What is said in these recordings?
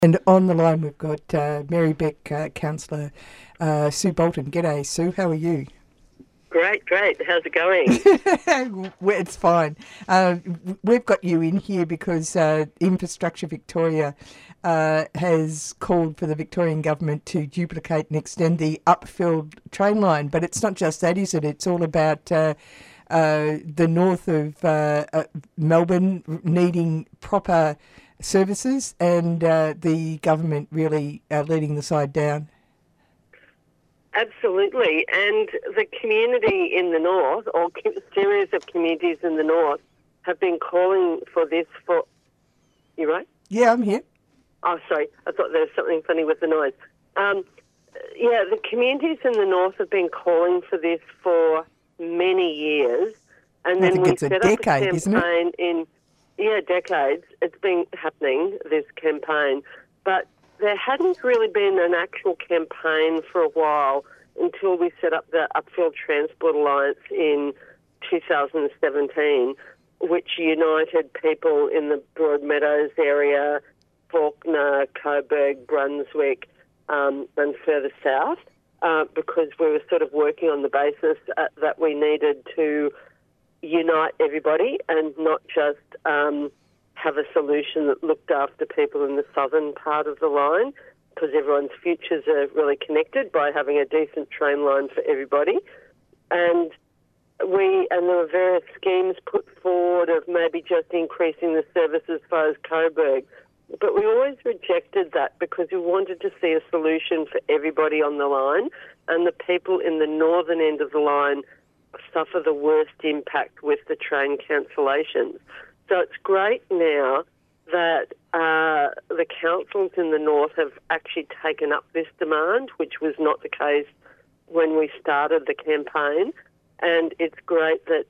And on the line, we've got Mary Beck, Councillor Sue Bolton. G'day, Sue. How are you? Great. How's it going? Well, it's fine. We've got you in here because Infrastructure Victoria has called for the Victorian Government to duplicate and extend the Upfield train line. But it's not just that, is it? It's all about the north of Melbourne needing proper services and the government really leading the side down. Absolutely. And the community in the north, or series of communities in the north, have been calling for this for... You right? Yeah, I'm here. Oh, sorry. I thought there was something funny with the noise. The communities in the north have been calling for this for many years. And then we set up a campaign in... Yeah, decades. It's been happening, this campaign. But there hadn't really been an actual campaign for a while until we set up the Upfield Transport Alliance in 2017, which united people in the Broadmeadows area, Fawkner, Coburg, Brunswick, and further south, because we were sort of working on the basis that we needed to unite everybody and not just have a solution that looked after people in the southern part of the line, because everyone's futures are really connected by having a decent train line for everybody. And there were various schemes put forward of maybe just increasing the service as far as Coburg. But we always rejected that because we wanted to see a solution for everybody on the line, and the people in the northern end of the line suffer the worst impact with the train cancellations. So it's great now that the councils in the north have actually taken up this demand, which was not the case when we started the campaign. And it's great that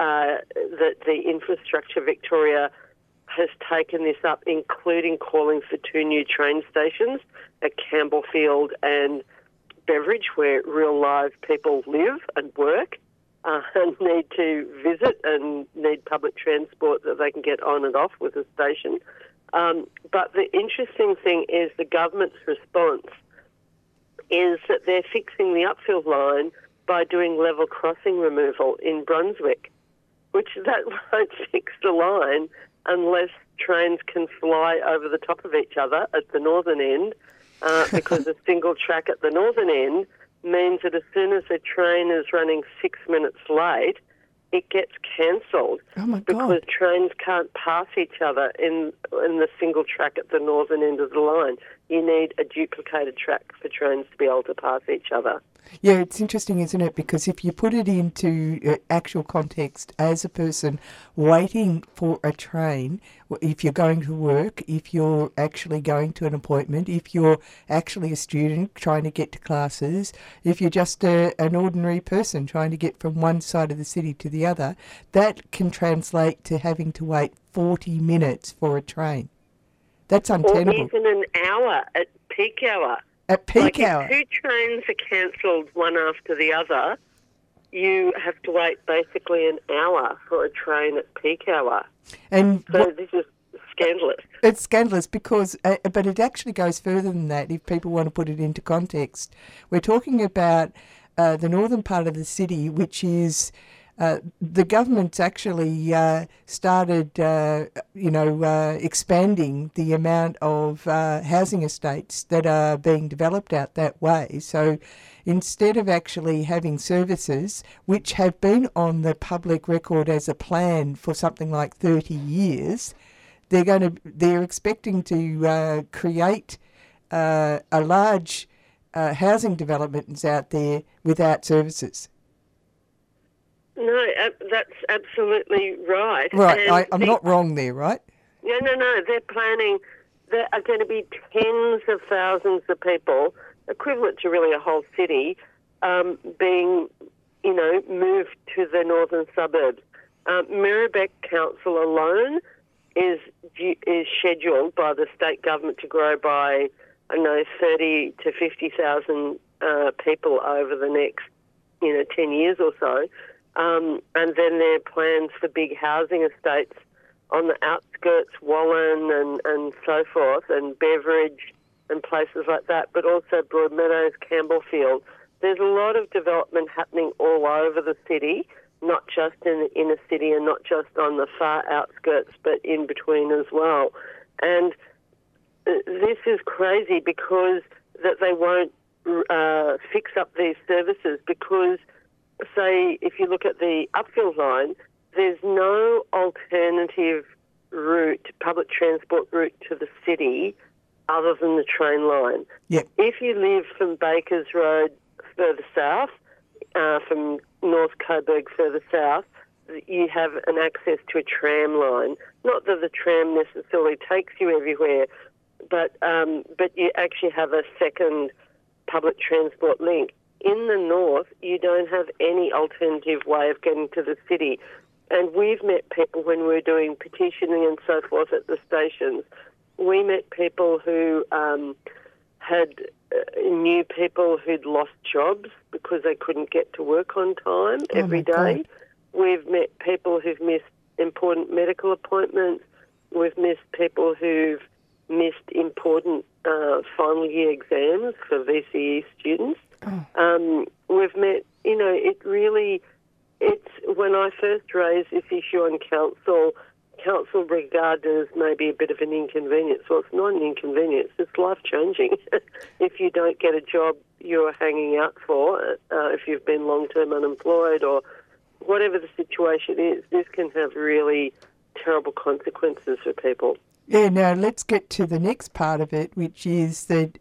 the Infrastructure Victoria has taken this up, including calling for 2 new train stations at Campbellfield and Beveridge, where real live people live and work. And need to visit and need public transport that they can get on and off with a station. But the interesting thing is the government's response is that they're fixing the Upfield line by doing level crossing removal in Brunswick, which that won't fix the line unless trains can fly over the top of each other at the northern end, because a single track at the northern end means that as soon as a train is running 6 minutes late, it gets cancelled. Oh my God. Because trains can't pass each other in the single track at the northern end of the line. You need a duplicated track for trains to be able to pass each other. Yeah, it's interesting, isn't it? Because if you put it into actual context as a person waiting for a train, if you're going to work, if you're actually going to an appointment, if you're actually a student trying to get to classes, if you're just an ordinary person trying to get from one side of the city to the other, that can translate to having to wait 40 minutes for a train. That's untenable. Or even an hour at peak hour. At peak hour? If 2 trains are cancelled one after the other, you have to wait basically an hour for a train at peak hour. And this is scandalous. It's scandalous because, but it actually goes further than that if people want to put it into context. We're talking about the northern part of the city, which is... the government's actually started, expanding the amount of housing estates that are being developed out that way. So instead of actually having services, which have been on the public record as a plan for something like 30 years, they're expecting to create a large housing developments out there without services. No, that's absolutely right. Right, I'm not wrong there, right? No. They're planning. There are going to be tens of thousands of people, equivalent to really a whole city, being, moved to the northern suburbs. Mirrabeg Council alone is scheduled by the state government to grow by, 30 to 50,000 people over the next, 10 years or so. And then there are plans for big housing estates on the outskirts, Wallen and so forth, and Beveridge and places like that, but also Broadmeadows, Campbellfield. There's a lot of development happening all over the city, not just in the inner city and not just on the far outskirts, but in between as well. And this is crazy because that they won't fix up these services because, say, if you look at the Upfield line, there's no alternative route, public transport route to the city other than the train line. Yep. If you live from Bakers Road further south, from North Coburg further south, you have an access to a tram line. Not that the tram necessarily takes you everywhere, but you actually have a second public transport link. In the north, you don't have any alternative way of getting to the city. And we've met people when we were doing petitioning and so forth at the stations. We met people who knew people who'd lost jobs because they couldn't get to work on time every day. God. We've met people who've missed important medical appointments. We've missed people who've missed important final year exams for VCE students. We've met, it's when I first raised this issue on council regarded it as maybe a bit of an inconvenience. Well, it's not an inconvenience, it's life-changing. If you don't get a job you're hanging out for, if you've been long-term unemployed or whatever the situation is, this can have really terrible consequences for people. Yeah, now let's get to the next part of it, which is that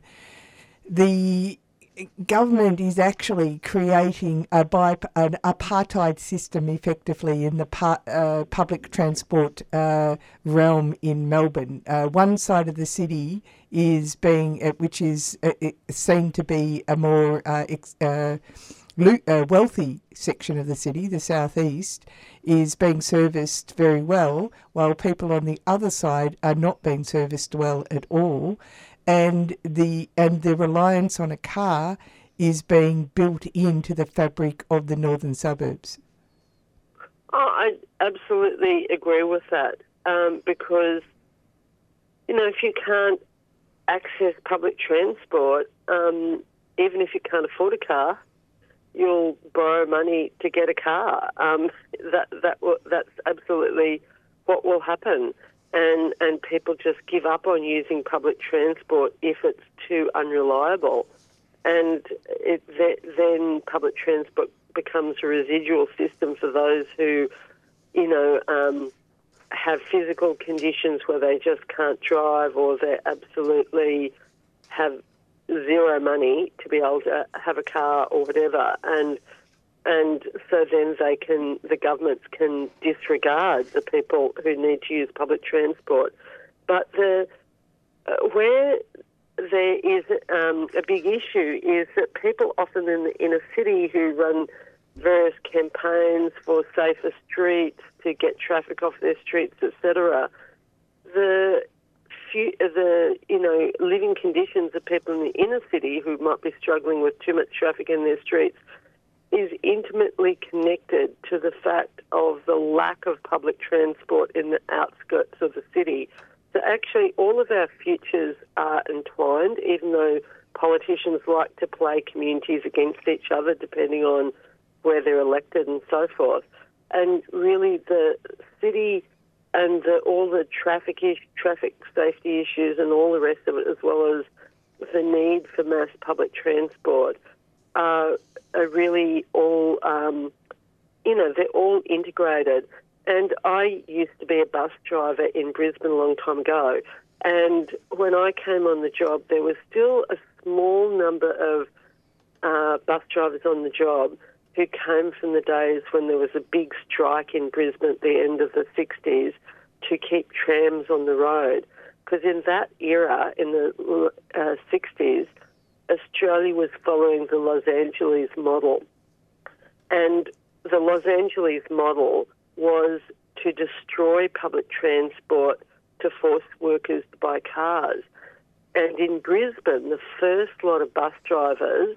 the government is actually creating an apartheid system effectively in the public transport realm in Melbourne. One side of the city is which is seen to be a more wealthy section of the city, the southeast, is being serviced very well, while people on the other side are not being serviced well at all. And the reliance on a car is being built into the fabric of the northern suburbs. Oh, I absolutely agree with that because, if you can't access public transport, even if you can't afford a car, you'll borrow money to get a car. That's absolutely what will happen. And people just give up on using public transport if it's too unreliable. And then public transport becomes a residual system for those who, have physical conditions where they just can't drive or they absolutely have zero money to be able to have a car or whatever. And so then the governments can disregard the people who need to use public transport. But where there is a big issue is that people often in the inner city who run various campaigns for safer streets to get traffic off their streets, etc., the living conditions of people in the inner city who might be struggling with too much traffic in their streets is intimately connected to the fact of the lack of public transport in the outskirts of the city. So actually all of our futures are entwined, even though politicians like to play communities against each other depending on where they're elected and so forth. And really the city and all the traffic safety issues and all the rest of it, as well as the need for mass public transport, are really all, they're all integrated. And I used to be a bus driver in Brisbane a long time ago. And when I came on the job, there was still a small number of bus drivers on the job who came from the days when there was a big strike in Brisbane at the end of the 60s to keep trams on the road. Because in that era, in the 60s, Australia was following the Los Angeles model. And the Los Angeles model was to destroy public transport to force workers to buy cars. And in Brisbane, the first lot of bus drivers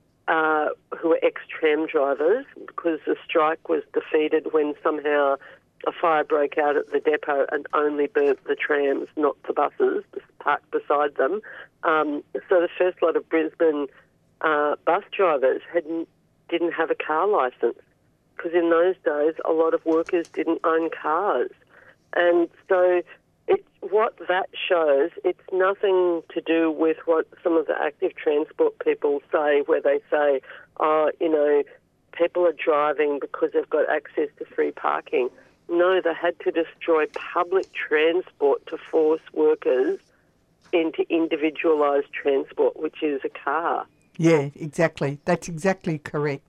who were ex-tram drivers, because the strike was defeated when somehow a fire broke out at the depot and only burnt the trams, not the buses parked beside them. So the first lot of Brisbane bus drivers didn't have a car licence, because in those days a lot of workers didn't own cars. And so what that shows, it's nothing to do with what some of the active transport people say, where they say, people are driving because they've got access to free parking. No, they had to destroy public transport to force workers into individualised transport, which is a car. Yeah, exactly. That's exactly correct.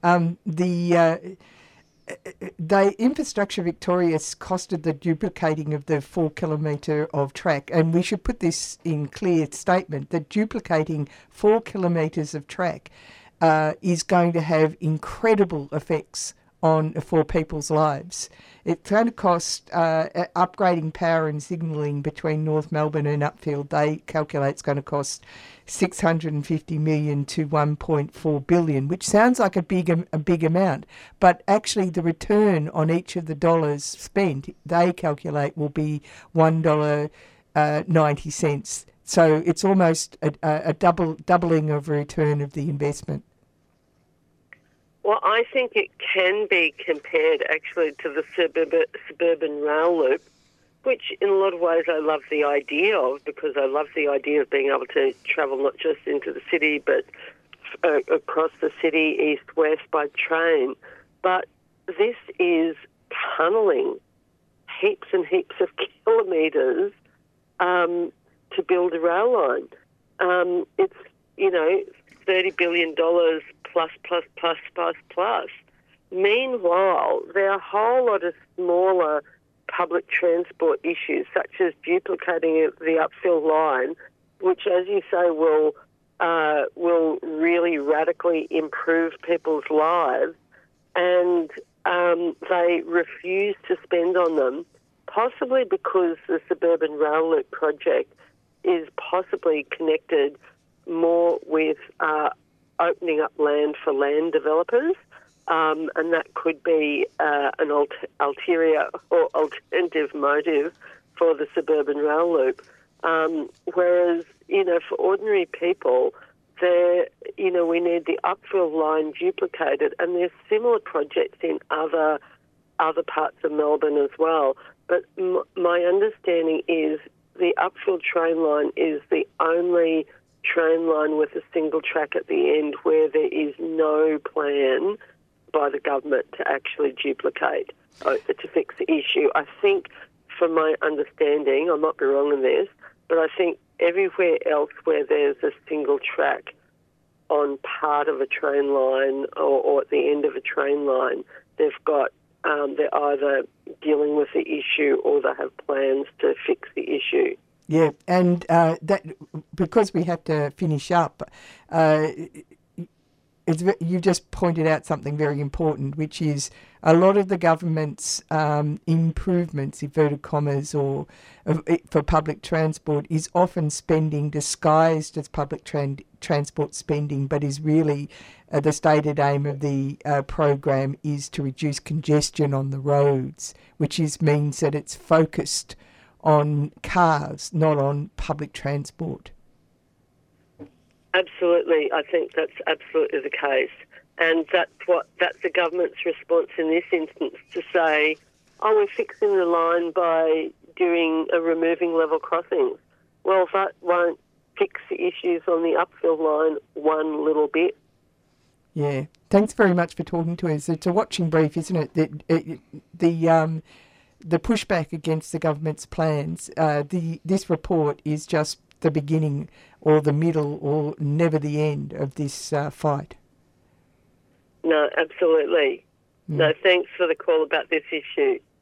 The Infrastructure Victoria costed the duplicating of the 4 kilometre of track, and we should put this in clear statement that duplicating 4 kilometres of track is going to have incredible effects for people's lives. It's going to cost upgrading power and signalling between North Melbourne and Upfield. They calculate it's going to cost $650 million to $1.4 billion, which sounds like a big amount, but actually the return on each of the dollars spent, they calculate, will be $1.90. So it's almost a doubling of return of the investment. Well, I think it can be compared actually to the suburban rail loop, which in a lot of ways I love the idea of, because I love the idea of being able to travel not just into the city but across the city, east-west by train. But this is tunnelling heaps and heaps of kilometres to build a rail line. It's, $30 billion plus. Meanwhile, there are a whole lot of smaller public transport issues, such as duplicating the upfill line, which, as you say, will really radically improve people's lives, and they refuse to spend on them, possibly because the suburban rail loop project is possibly connected more with opening up land for land developers, and that could be an ulterior or alternative motive for the suburban rail loop. Whereas, for ordinary people, we need the upfill line duplicated, and there's similar projects in other parts of Melbourne as well. But my understanding is the upfill train line is the only train line with a single track at the end where there is no plan by the government to actually duplicate, to fix the issue. I think, from my understanding, I might be wrong in this, but I think everywhere else where there's a single track on part of a train line or at the end of a train line, they're either dealing with the issue or they have plans to fix the issue. Yeah, and that, because we have to finish up, you just pointed out something very important, which is a lot of the government's improvements, inverted commas, or for public transport is often spending disguised as public transport spending, but is really the stated aim of the program is to reduce congestion on the roads, which means that it's focused on cars, not on public transport. Absolutely. I think that's absolutely the case. And that's the government's response in this instance, to say, we're fixing the line by removing level crossings. Well, that won't fix the issues on the upfill line one little bit. Yeah. Thanks very much for talking to us. It's a watching brief, isn't it? The pushback against the government's plans, this report is just the beginning or the middle or never the end of this fight. No, absolutely. No, thanks for the call about this issue.